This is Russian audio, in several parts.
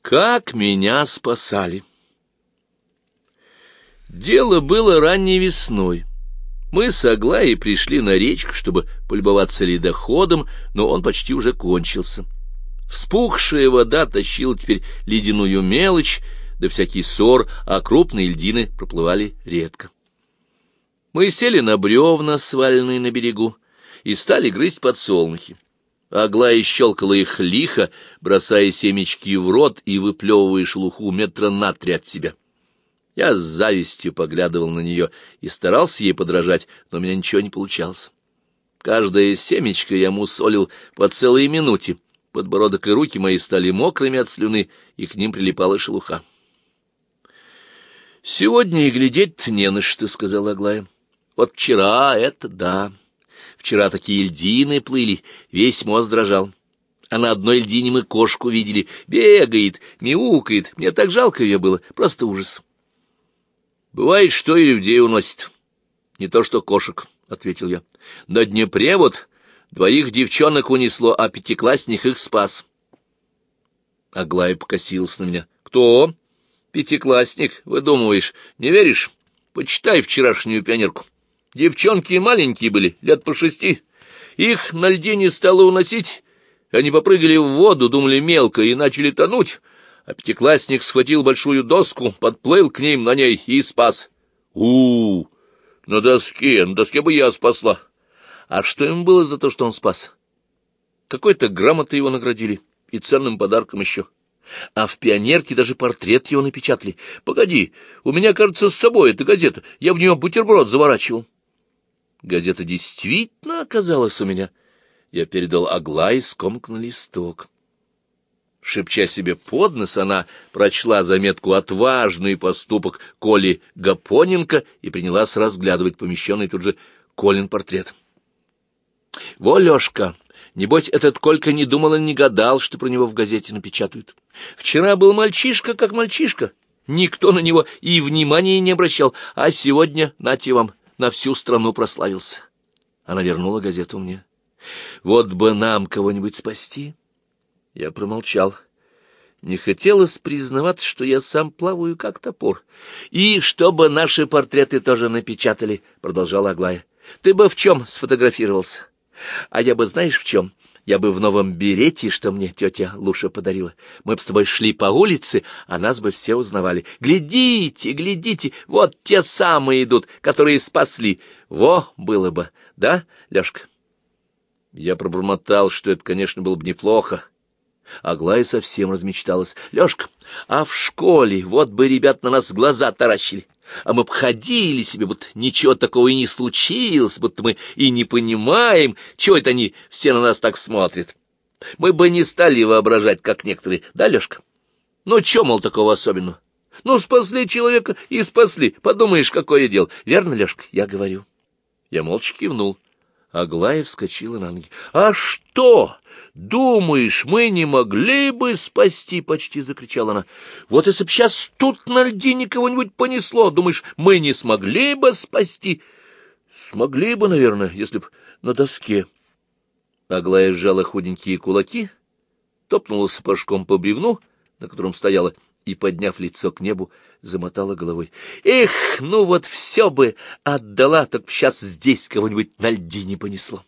Как меня спасали! Дело было ранней весной. Мы с Аглаей пришли на речку, чтобы полюбоваться ледоходом, но он почти уже кончился. Вспухшая вода тащила теперь ледяную мелочь, да всякий сор, а крупные льдины проплывали редко. Мы сели на бревна, сваленные на берегу, и стали грызть подсолнухи. Аглая щелкала их лихо, бросая семечки в рот и выплевывая шелуху метра на 3 от себя. Я с завистью поглядывал на нее и старался ей подражать, но у меня ничего не получалось. Каждое семечко я мусолил по целой минуте. Подбородок и руки мои стали мокрыми от слюны, и к ним прилипала шелуха. «Сегодня и глядеть-то не на что», — сказала Аглая. «Вот вчера это да. Вчера такие льдины плыли, весь мост дрожал. А на одной льдине мы кошку видели. Бегает, мяукает. Мне так жалко ее было, просто ужас». «Бывает, что и людей уносит. Не то что кошек», — ответил я. «На Днепре вот 2 девчонок унесло, а 5-классник их спас». Аглая покосилась на меня. «Кто? 5-классник? Выдумываешь? Не веришь? Почитай вчерашнюю пионерку. Девчонки маленькие были, лет по 6. Их на льдине стало уносить. Они попрыгали в воду, думали мелко, и начали тонуть. А 5-классник схватил большую доску, подплыл к ним на ней и спас. На доске бы я спасла. А что им было за то, что он спас? Какой-то грамотой его наградили, и ценным подарком еще. А в «Пионерке» даже портрет его напечатали. Погоди, у меня, кажется, с собой эта газета. Я в нее бутерброд заворачивал. Газета действительно оказалась у меня. Я передал Аглае скомканный листок. Шепча себе под нос, она прочла заметку «Отважный поступок Коли Гапоненко» и принялась разглядывать помещенный тут же Колин портрет. «Во, Лёшка, небось, этот Колька не думал и не гадал, что про него в газете напечатают. Вчера был мальчишка как мальчишка, никто на него и внимания не обращал, а сегодня, нате вам, на всю страну прославился». Она вернула газету мне. «Вот бы нам кого-нибудь спасти». Я промолчал. Не хотелось признаваться, что я сам плаваю как топор. «И чтобы наши портреты тоже напечатали», — продолжала Аглая. «Ты бы в чем сфотографировался? А я бы, знаешь, в чем? Я бы в новом берете, что мне тетя Луша подарила. Мы бы с тобой шли по улице, а нас бы все узнавали. Глядите, глядите, вот те самые идут, которые спасли. Во, было бы, да, Лёшка?» Я пробормотал, что это, конечно, было бы неплохо. Аглая совсем размечталась. «Лёшка, а в школе вот бы ребят на нас глаза таращили, а мы б ходили себе, будто ничего такого и не случилось, будто мы и не понимаем, чего это они все на нас так смотрят. Мы бы не стали воображать, как некоторые, да, Лёшка? Ну, чё, мол, такого особенного? Ну, спасли человека и спасли, подумаешь, какое дело. Верно, Лёшка, я говорю?» Я молча кивнул. Аглая вскочила на ноги. «А что? Думаешь, мы не могли бы спасти?» — почти закричала она. «Вот если б сейчас тут на льдине кого-нибудь понесло, думаешь, мы не смогли бы спасти?» «Смогли бы, наверное, если б на доске». Аглая сжала худенькие кулаки, топнула сапожком по бревну, на котором стояла, и, подняв лицо к небу, замотала головой. «Эх, ну вот все бы отдала, так б сейчас здесь кого-нибудь на льдине понесло».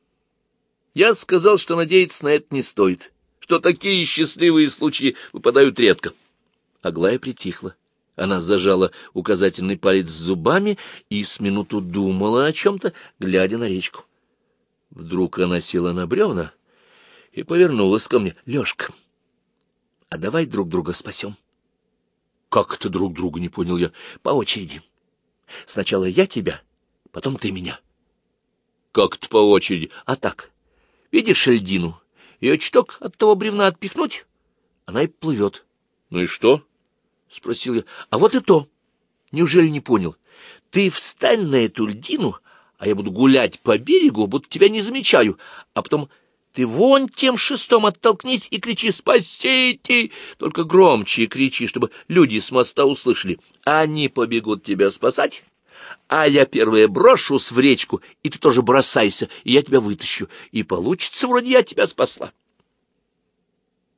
Я сказал, что надеяться на это не стоит, что такие счастливые случаи выпадают редко. Аглая притихла. Она зажала указательный палец зубами и с минуту думала о чем-то, глядя на речку. Вдруг она села на бревна и повернулась ко мне. «Лёшка, а давай друг друга спасем». «Как это друг друга?» — не понял я. «По очереди. Сначала я тебя, потом ты меня». «Как это по очереди?» «А так, видишь льдину? Ее чуток от того бревна отпихнуть, она и плывет». «Ну и что?» — спросил я. «А вот и то. Неужели не понял? Ты встань на эту льдину, а я буду гулять по берегу, будто тебя не замечаю, а потом... Ты вон тем шестом оттолкнись и кричи «Спасите!» Только громче кричи, чтобы люди с моста услышали. Они побегут тебя спасать, а я первая брошусь в речку, и ты тоже бросайся, и я тебя вытащу. И получится, вроде я тебя спасла.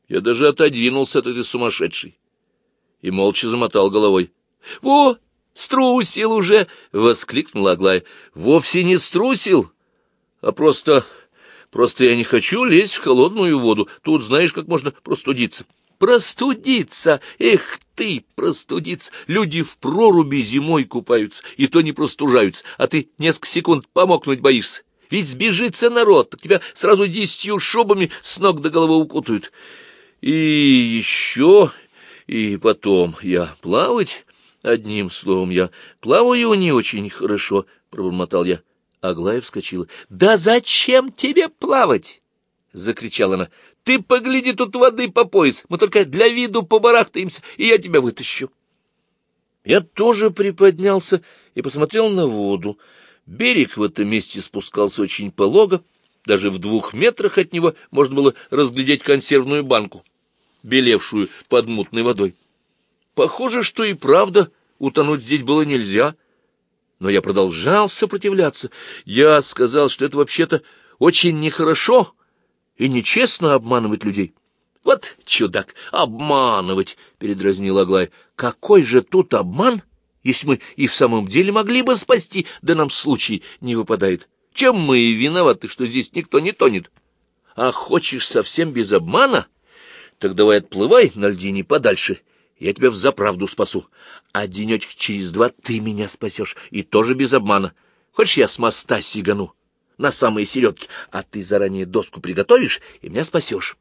Я даже отодвинулся от этой сумасшедшей и молча замотал головой. — Во, струсил уже! — воскликнула Аглая. — Вовсе не струсил, а просто я не хочу лезть в холодную воду. Тут знаешь, как можно простудиться. Простудиться! Эх ты, простудиться! Люди в проруби зимой купаются, и то не простужаются, а ты несколько секунд помокнуть боишься. Ведь сбежится народ, так тебя сразу 10 шубами с ног до головы укутают. И еще, и потом я плавать, одним словом, я плаваю не очень хорошо, — пробормотал я. Аглая вскочила. — Да зачем тебе плавать? — закричала она. — Ты погляди, тут воды по пояс, мы только для виду побарахтаемся, и я тебя вытащу. Я тоже приподнялся и посмотрел на воду. Берег в этом месте спускался очень полого, даже в 2 метрах от него можно было разглядеть консервную банку, белевшую под мутной водой. Похоже, что и правда утонуть здесь было нельзя, но я продолжал сопротивляться. Я сказал, что это вообще-то очень нехорошо и нечестно обманывать людей. — Вот чудак, обманывать! — передразнила Аглая. — Какой же тут обман, если мы и в самом деле могли бы спасти, да нам случай не выпадает? Чем мы и виноваты, что здесь никто не тонет? А хочешь совсем без обмана? Так давай отплывай на льдине подальше, я тебя взаправду спасу. А денечек через 2 ты меня спасешь, и тоже без обмана. Хочешь, я с моста сигану на самые середки, а ты заранее доску приготовишь и меня спасешь?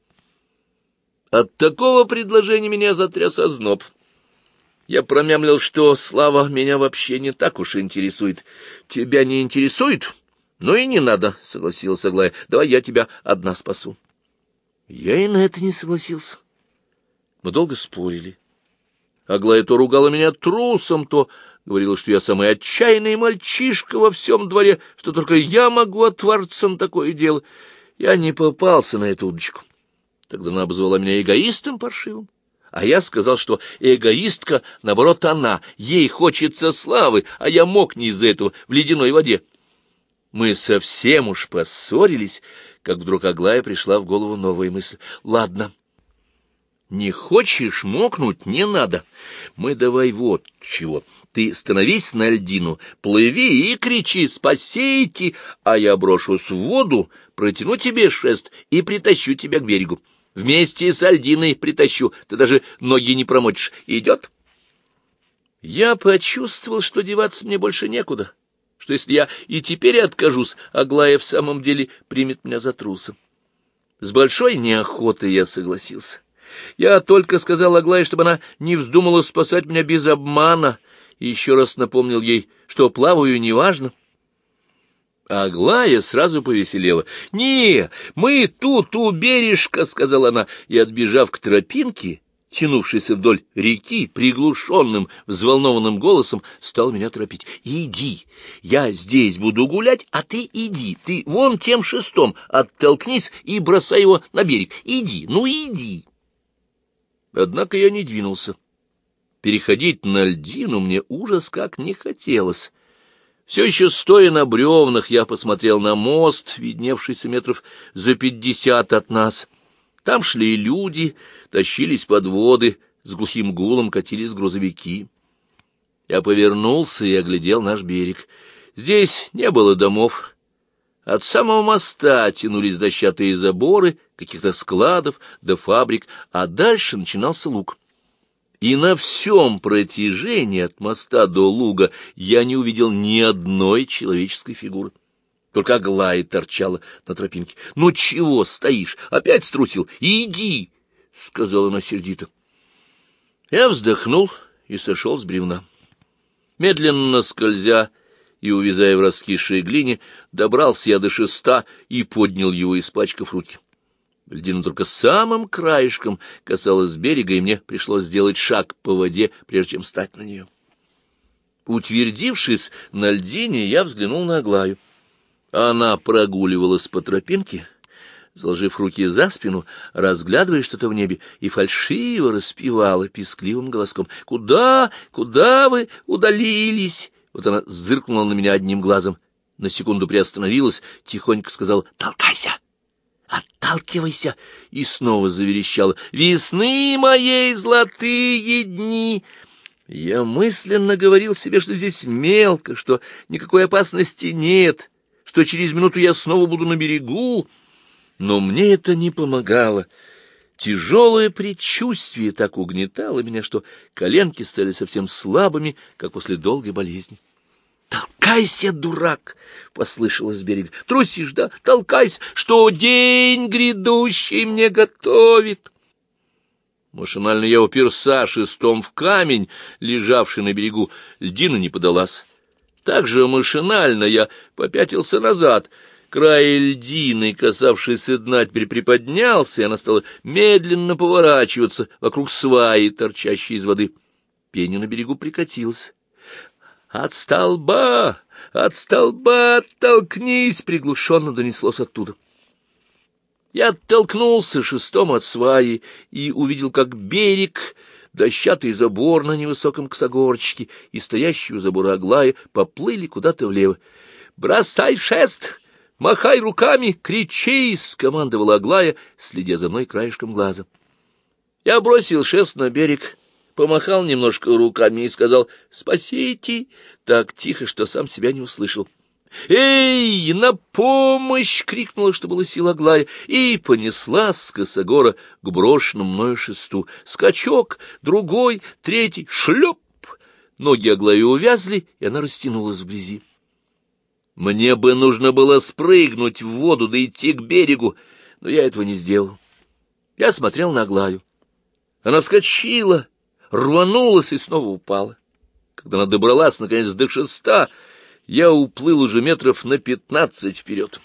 От такого предложения меня затряс озноб. Я промямлил, что слава меня вообще не так уж интересует. — Тебя не интересует? Ну и не надо, — согласилась Аглая. — Давай я тебя одна спасу. Я и на это не согласился. Мы долго спорили. Аглая то ругала меня трусом, то говорила, что я самый отчаянный мальчишка во всем дворе, что только я могу отвариться на такое дело. Я не попался на эту удочку. Тогда она обозвала меня эгоистом паршивым. А я сказал, что эгоистка, наоборот, она, ей хочется славы, а я мокну из-за этого в ледяной воде. Мы совсем уж поссорились, как вдруг Аглае пришла в голову новая мысль. — Ладно, не хочешь мокнуть — не надо. Мы давай вот чего. Ты становись на льдину, плыви и кричи «Спасите!», а я брошусь в воду, протяну тебе шест и притащу тебя к берегу. Вместе с льдиной притащу, ты даже ноги не промочишь. Идет? Я почувствовал, что деваться мне больше некуда, что если я и теперь откажусь, Аглая в самом деле примет меня за труса. С большой неохотой я согласился. Я только сказал Аглае, чтобы она не вздумала спасать меня без обмана, и еще раз напомнил ей, что плаваю неважно. Аглая сразу повеселела. — Не, мы тут у бережка, — сказала она, и, отбежав к тропинке, тянувшейся вдоль реки, приглушенным, взволнованным голосом, стал меня торопить. — Иди, я здесь буду гулять, а ты иди, ты вон тем шестом оттолкнись и бросай его на берег. Иди, ну иди. Однако я не двинулся. Переходить на льдину мне ужас как не хотелось. Все еще стоя на бревнах, я посмотрел на мост, видневшийся метров за 50 от нас. Там шли люди, тащились подводы, с глухим гулом катились грузовики. Я повернулся и оглядел наш берег. Здесь не было домов. От самого моста тянулись дощатые заборы каких-то складов до фабрик, а дальше начинался луг. И на всем протяжении от моста до луга я не увидел ни одной человеческой фигуры. Только Аглая торчала на тропинке. — Ну чего стоишь? Опять струсил? Иди! — сказала она сердито. Я вздохнул и сошел с бревна. Медленно скользя и увязая в раскисшей глине, добрался я до шеста и поднял его, испачкав руки. Льдина только самым краешком касалась берега, и мне пришлось сделать шаг по воде, прежде чем встать на нее. Утвердившись на льдине, я взглянул на Аглаю. Она прогуливалась по тропинке, заложив руки за спину, разглядывая что-то в небе, и фальшиво распевала пискливым голоском. «Куда, куда вы удалились?» Вот она зыркнула на меня одним глазом, на секунду приостановилась, тихонько сказала: «Толкайся! «Отталкивайся!» — и снова заверещала. «Весны моей золотые дни!» Я мысленно говорил себе, что здесь мелко, что никакой опасности нет, что через минуту я снова буду на берегу, но мне это не помогало. Тяжелое предчувствие так угнетало меня, что коленки стали совсем слабыми, как после долгой болезни. «Толкайся, дурак!» — послышалось с берега. «Трусишь, да? Толкайся, что день грядущий мне готовит!» Машинально я уперся шестом в камень, лежавший на берегу. Льдина не подалась. Так же машинально я попятился назад. Край льдины, касавшийся дна, теперь приподнялся, и она стала медленно поворачиваться вокруг сваи, торчащей из воды. Пеня на берегу прикатилась. От столба, оттолкнись!» — приглушенно донеслось оттуда. Я оттолкнулся шестом от сваи и увидел, как берег, дощатый забор на невысоком косогорчике и стоящую у забора Аглая поплыли куда-то влево. «Бросай шест! Махай руками! Кричи!» — скомандовала Аглая, следя за мной краешком глаза. Я бросил шест на берег, помахал немножко руками и сказал «Спасите!» так тихо, что сам себя не услышал. «Эй, на помощь!» — крикнула, что было сил Аглая, и понеслась с косогора к брошенному мною шесту. Скачок, другой, третий, шлеп! Ноги Аглаи увязли, и она растянулась вблизи. Мне бы нужно было спрыгнуть в воду да идти к берегу, но я этого не сделал. Я смотрел на Аглаю. Она вскочила, рванулась и снова упала. Когда она добралась, наконец, до шеста, я уплыл уже метров на 15 вперед.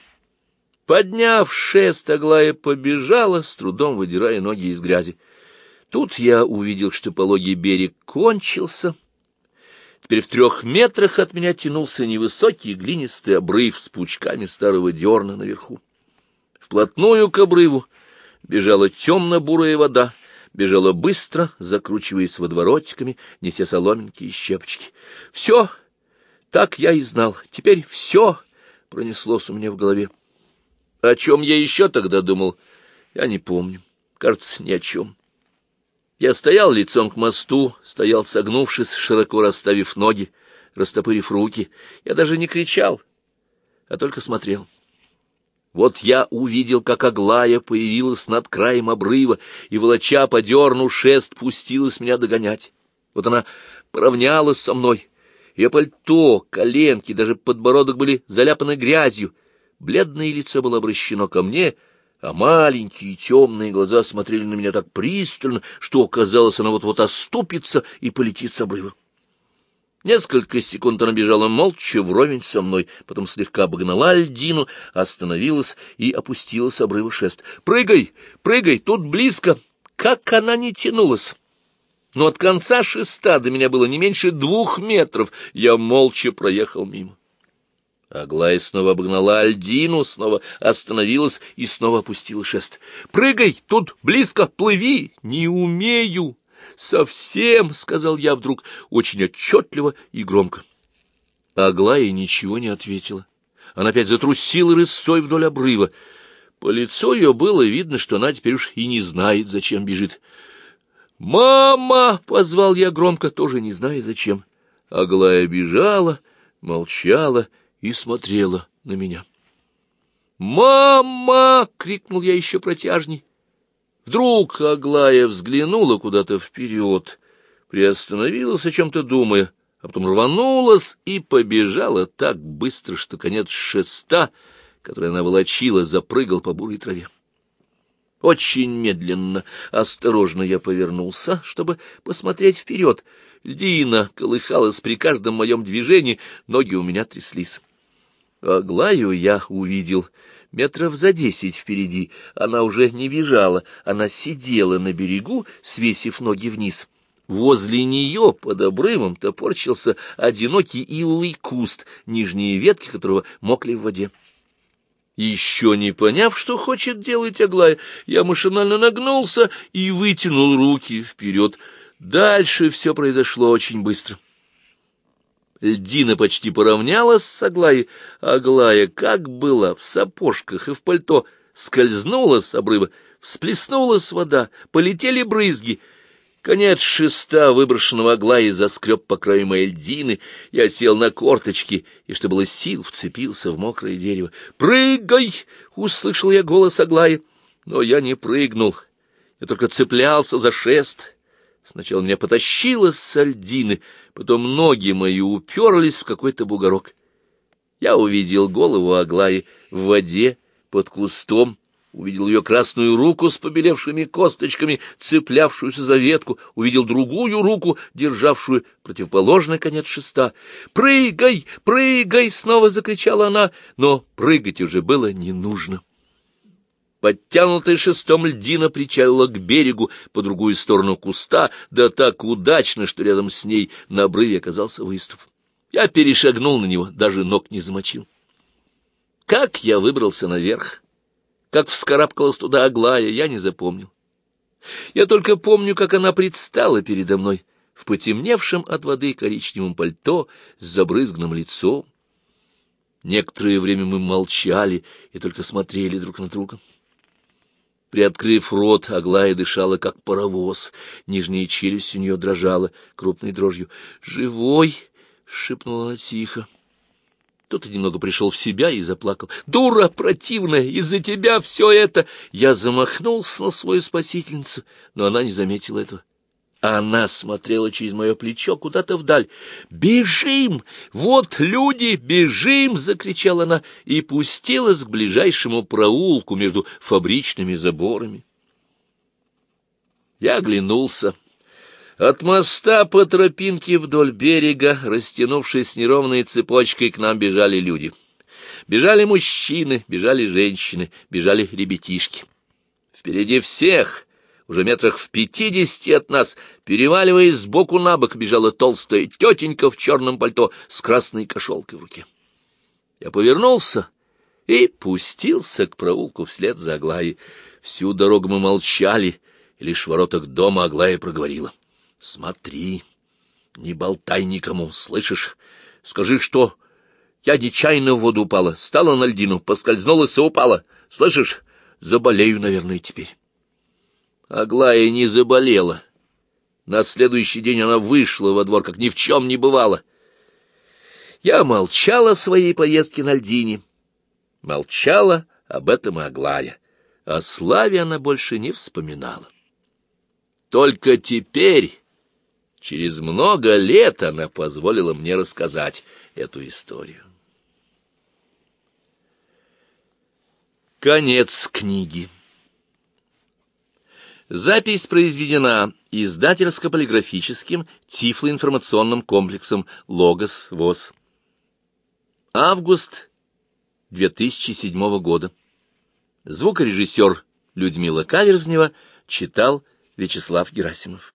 Подняв шест, Аглая побежала, с трудом выдирая ноги из грязи. Тут я увидел, что пологий берег кончился. Теперь в 3 метрах от меня тянулся невысокий глинистый обрыв с пучками старого дерна наверху. Вплотную к обрыву бежала темно-бурая вода, бежала быстро, закручиваясь водоворотиками, неся соломинки и щепочки. «Все!» Так я и знал. Теперь все пронеслось у меня в голове. О чем я еще тогда думал, я не помню. Кажется, ни о чем. Я стоял лицом к мосту, стоял согнувшись, широко расставив ноги, растопырив руки. Я даже не кричал, а только смотрел. Вот я увидел, как Аглая появилась над краем обрыва и, волоча по дерну шест, пустилась меня догонять. Вот она поравнялась со мной. Ее пальто, коленки, даже подбородок были заляпаны грязью. Бледное лицо было обращено ко мне, а маленькие темные глаза смотрели на меня так пристально, что, казалось, она вот-вот оступится и полетит с обрыва. Несколько секунд она бежала молча вровень со мной, потом слегка обогнала льдину, остановилась и опустила с обрыва шест. «Прыгай, прыгай, тут близко!» Как она не тянулась! Но от конца шеста до меня было не меньше 2 метров. Я молча проехал мимо. Аглая снова обогнала льдину, снова остановилась и снова опустила шест. «Прыгай, тут близко, плыви!» «Не умею!» «Совсем!» — сказал я вдруг, очень отчетливо и громко. Аглая ничего не ответила. Она опять затрусила рысцой вдоль обрыва. По лицу ее было видно, что она теперь уж и не знает, зачем бежит. «Мама!» — позвал я громко, тоже не зная зачем. Аглая бежала, молчала и смотрела на меня. «Мама!» — крикнул я еще протяжней. Вдруг Аглая взглянула куда-то вперед, приостановилась, о чем-то думая, а потом рванулась и побежала так быстро, что конец шеста, который она волочила, запрыгал по бурой траве. Очень медленно, осторожно я повернулся, чтобы посмотреть вперед. Льдина колыхалась при каждом моем движении, ноги у меня тряслись. Аглаю я увидел метров за 10 впереди. Она уже не бежала, она сидела на берегу, свесив ноги вниз. Возле нее под обрывом топорщился одинокий ивовый куст, нижние ветки которого мокли в воде. Еще не поняв, что хочет делать Аглая, я машинально нагнулся и вытянул руки вперед. Дальше все произошло очень быстро. Льдина почти поравнялась с Аглаей. Аглая, как была, в сапожках и в пальто, скользнула с обрыва, всплеснулась вода, полетели брызги. Конец шеста, выброшенного Аглаей, заскреб по краю моей льдины. Я сел на корточки и, что было сил, вцепился в мокрое дерево. «Прыгай!» — услышал я голос Аглаи. Но я не прыгнул, я только цеплялся за шест. Сначала меня потащило с льдины, потом ноги мои уперлись в какой-то бугорок. Я увидел голову Аглаи в воде под кустом, увидел ее красную руку с побелевшими косточками, цеплявшуюся за ветку, увидел другую руку, державшую противоположный конец шеста. «Прыгай! Прыгай!» — снова закричала она, но прыгать уже было не нужно. Подтянутая шестом льдина причалила к берегу по другую сторону куста, да так удачно, что рядом с ней на обрыве оказался выступ. Я перешагнул на него, даже ног не замочил. Как я выбрался наверх, как вскарабкалась туда Аглая, я не запомнил. Я только помню, как она предстала передо мной в потемневшем от воды коричневом пальто с забрызганным лицом. Некоторое время мы молчали и только смотрели друг на друга. Приоткрыв рот, Аглая дышала, как паровоз. Нижняя челюсть у нее дрожала крупной дрожью. «Живой!» — шепнула она тихо. Тут я немного пришел в себя и заплакал. «Дура противная! Из-за тебя все это!» Я замахнулся на свою спасительницу, но она не заметила этого. Она смотрела через мое плечо куда-то вдаль. «Бежим! Вот люди! Бежим!» — закричала она и пустилась к ближайшему проулку между фабричными заборами. Я оглянулся. От моста по тропинке вдоль берега, растянувшись неровной цепочкой, к нам бежали люди. Бежали мужчины, бежали женщины, бежали ребятишки. Впереди всех, уже метрах в 50 от нас, переваливаясь сбоку на бок, бежала толстая тетенька в черном пальто с красной кошелкой в руке. Я повернулся и пустился к проулку вслед за Аглаей. Всю дорогу мы молчали, и лишь в воротах дома Аглая проговорила: «Смотри, не болтай никому, слышишь? Скажи, что я нечаянно в воду упала, стала на льдину, поскользнулась и упала. Слышишь? Заболею, наверное, теперь». Аглая не заболела. На следующий день она вышла во двор, как ни в чем не бывало. Я молчала о своей поездке на льдине. Молчала об этом и Аглая. О славе она больше не вспоминала. Только теперь, через много лет, она позволила мне рассказать эту историю. Конец книги. Запись произведена издательско-полиграфическим тифлоинформационным комплексом «Логос ВОС». Август 2007 года. Звукорежиссер Людмила Каверзнева читал Вячеслав Герасимов.